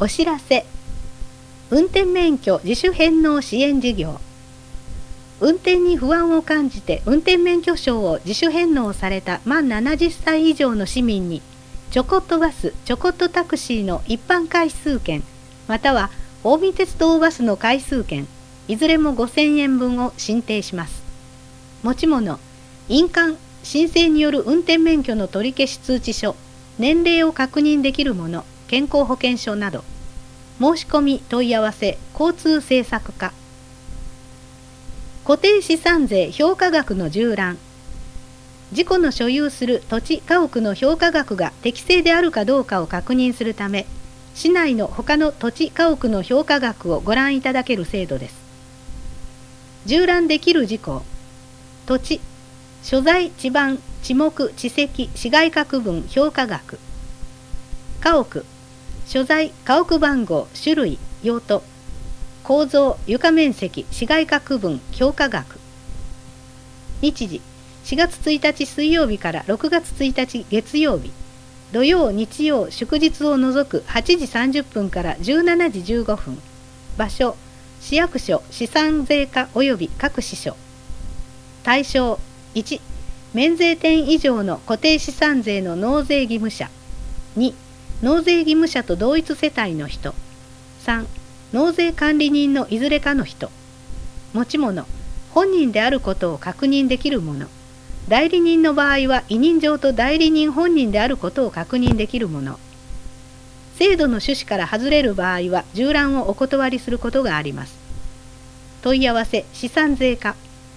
お知らせ。運転免許自主返納支援事業。運転に不安を感じて運転免許証を自主返納された満70歳以上の市民に、ちょこっとバス、ちょこっとタクシーの一般回数券、または近江鉄道バスの回数券、いずれも5000円分を申請します。持ち物、印鑑、申請による運転免許の取り消し通知書、年齢を確認できるもの、健康保険証など。申し込み問い合わせ交通政策課。固定資産税評価額の縦覧。自己の所有する土地家屋の評価額が適正であるかどうかを確認するため、市内の他の土地家屋の評価額をご覧いただける制度です。縦覧できる事項。土地、所在地盤、地目、地籍、市街格分評価額。家屋、所在、家屋番号、種類、用途、構造、床面積、市街格分評価額。日時、4月1日水曜日から6月1日月曜日、土曜、日曜、祝日を除く8時30分から17時15分。場所、市役所、資産税課及び各支所。対象、1、免税店以上の固定資産税の納税義務者。2、納税義務者と同一世帯の人。3、納税管理人のいずれかの人。持ち物、本人であることを確認できるもの。代理人の場合は委任状と代理人本人であることを確認できるもの。制度の趣旨から外れる場合は縦覧をお断りすることがあります。問い合わせ資産税課。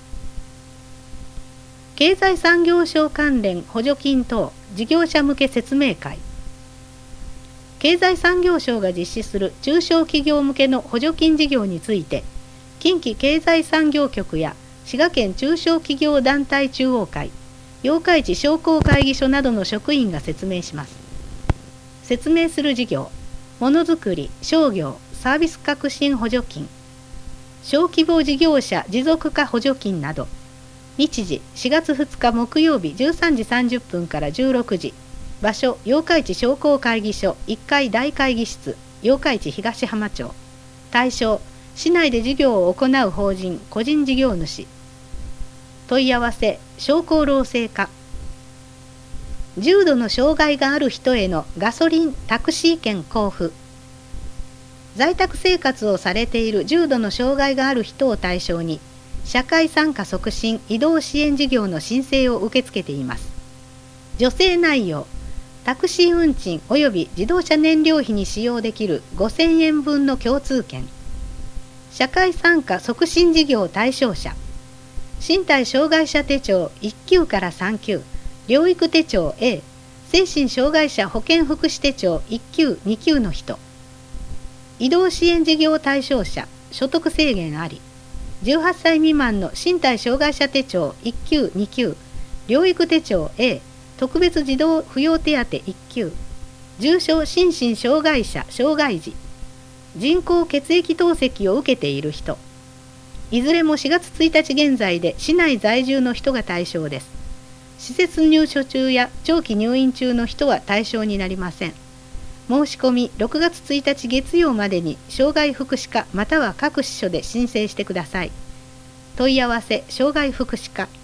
経済産業省関連補助金等事業者向け説明会。経済産業省が実施する中小企業向けの補助金事業について、近畿経済産業局や滋賀県中小企業団体中央会、八日市商工会議所などの職員が説明します。説明する事業、ものづくり、商業、サービス革新補助金、小規模事業者持続化補助金など。日時、4月2日木曜日13時30分から16時。場所、八日市商工会議所1階大会議室、八日市東浜町。対象、市内で事業を行う法人、個人事業主。問い合わせ、商工労政課。重度の障害がある人へのガソリン・タクシー券交付。在宅生活をされている重度の障害がある人を対象に、社会参加促進移動支援事業の申請を受け付けています。助成内容、タクシー運賃及び自動車燃料費に使用できる5000円分の共通券。社会参加促進事業対象者。身体障害者手帳1級から3級、療育手帳 A、精神障害者保健福祉手帳1級2級の人。移動支援事業対象者、所得制限あり。18歳未満の身体障害者手帳1級2級、療育手帳 A、特別児童扶養手当1級、重症心身障害者障害児、人工血液透析を受けている人。いずれも4月1日現在で市内在住の人が対象です。施設入所中や長期入院中の人は対象になりません。申し込み6月1日月曜までに障害福祉課または各支所で申請してください。問い合わせ障害福祉課。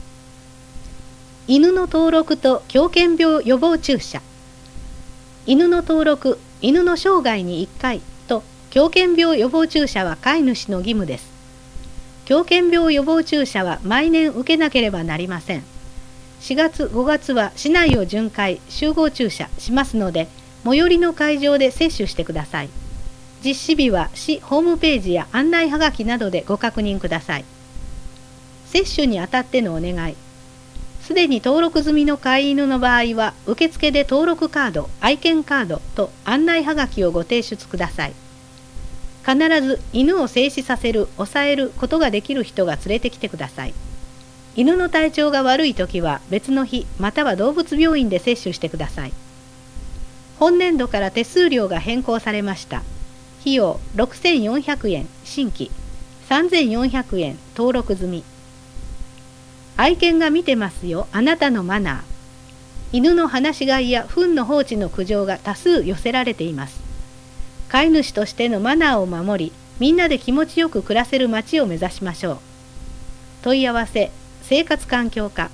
犬の登録と狂犬病予防注射。犬の登録、犬の生涯に1回と狂犬病予防注射は飼い主の義務です。狂犬病予防注射は毎年受けなければなりません。4月5月は市内を巡回集合注射しますので、最寄りの会場で接種してください。実施日は市ホームページや案内はがきなどでご確認ください。接種にあたってのお願い。すでに登録済みの飼い犬の場合は、受付で登録カード、愛犬カードと案内はがきをご提出ください。必ず犬を静止させる、抑えることができる人が連れてきてください。犬の体調が悪いときは別の日または動物病院で接種してください。本年度から手数料が変更されました。費用6400円新規、3400円登録済み。愛犬が見てますよ、あなたのマナー。犬の放し飼いや糞の放置の苦情が多数寄せられています。 飼い主としてのマナーを守り、みんなで気持ちよく暮らせる街を目指しましょう。問い合わせ、生活環境課。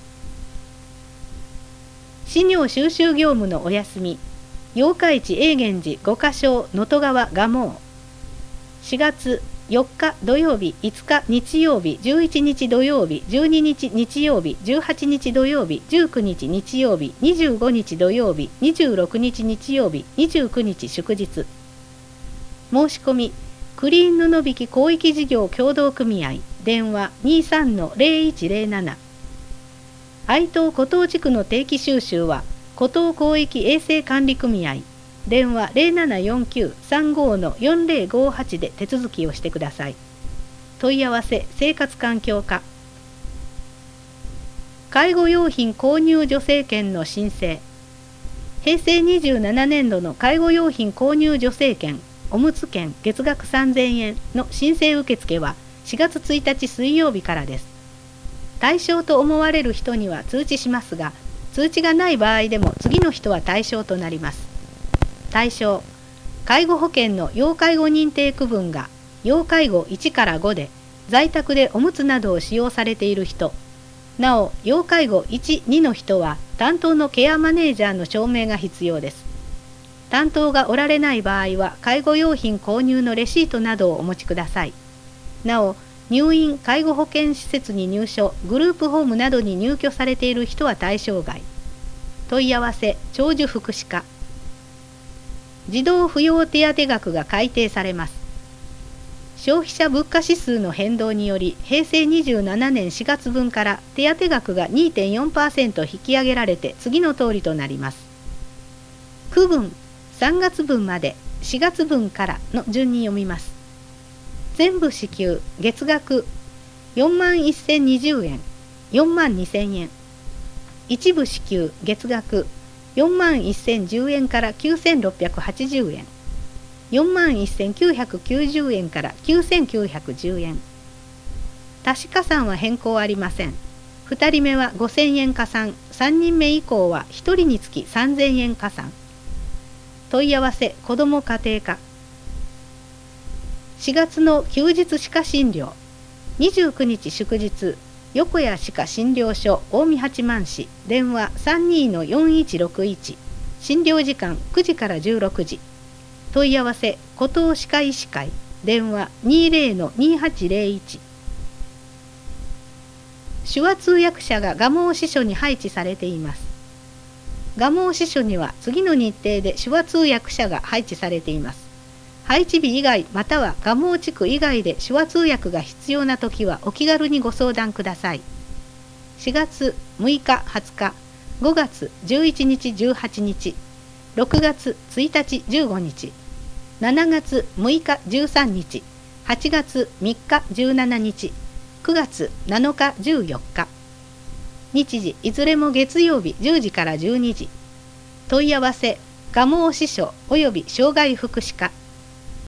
飼料収集業務のお休み。八日市永源寺五箇所能登川蒲生。4月4日土曜日、5日日曜日、11日土曜日、12日日曜日、18日土曜日、19日日曜日、25日土曜日、26日日曜日、29日祝日。申し込み、クリーン布引広域事業協同組合、電話 23-0107。愛東湖東地区の定期収集は、湖東広域衛生管理組合、電話 0749-35-4058 で手続きをしてください。問い合わせ、生活環境課。介護用品購入助成券の申請。平成27年度の介護用品購入助成券、おむつ券月額3000円の申請受付は4月1日水曜日からです。対象と思われる人には通知しますが、通知がない場合でも次の人は対象となります。対象、介護保険の要介護認定区分が要介護1から5で在宅でおむつなどを使用されている人、なお要介護1、2の人は担当のケアマネージャーの証明が必要です。担当がおられない場合は介護用品購入のレシートなどをお持ちください。なお入院・介護保険施設に入所、グループホームなどに入居されている人は対象外。問い合わせ、長寿福祉課。児童扶養手当額が改定されます。消費者物価指数の変動により、平成27年4月分から手当額が 2.4% 引き上げられて次の通りとなります。区分、3月分まで、4月分からの順に読みます。全部支給月額41,020円、42,000円。一部支給月額41,010円から9,680円、41,990円から9,910円。足し加算は変更ありません。2人目は5,000円加算、3人目以降は1人につき3,000円加算。問い合わせ、子ども家庭課。4月の休日歯科診療、29日祝日、横谷歯科診療所近江八幡市、電話 32-4161、診療時間9時から16時。問い合わせ、湖東歯科医師会、電話 20-2801。手話通訳者が蒲生支所に配置されています。蒲生支所には次の日程で手話通訳者が配置されています。配置日以外または蒲生地区以外で手話通訳が必要なときはお気軽にご相談ください。4月6日20日、5月11日18日、6月1日15日、7月6日13日、8月3日17日、9月7日14日。日時いずれも月曜日10時から12時。問い合わせ、蒲生支所および障害福祉課。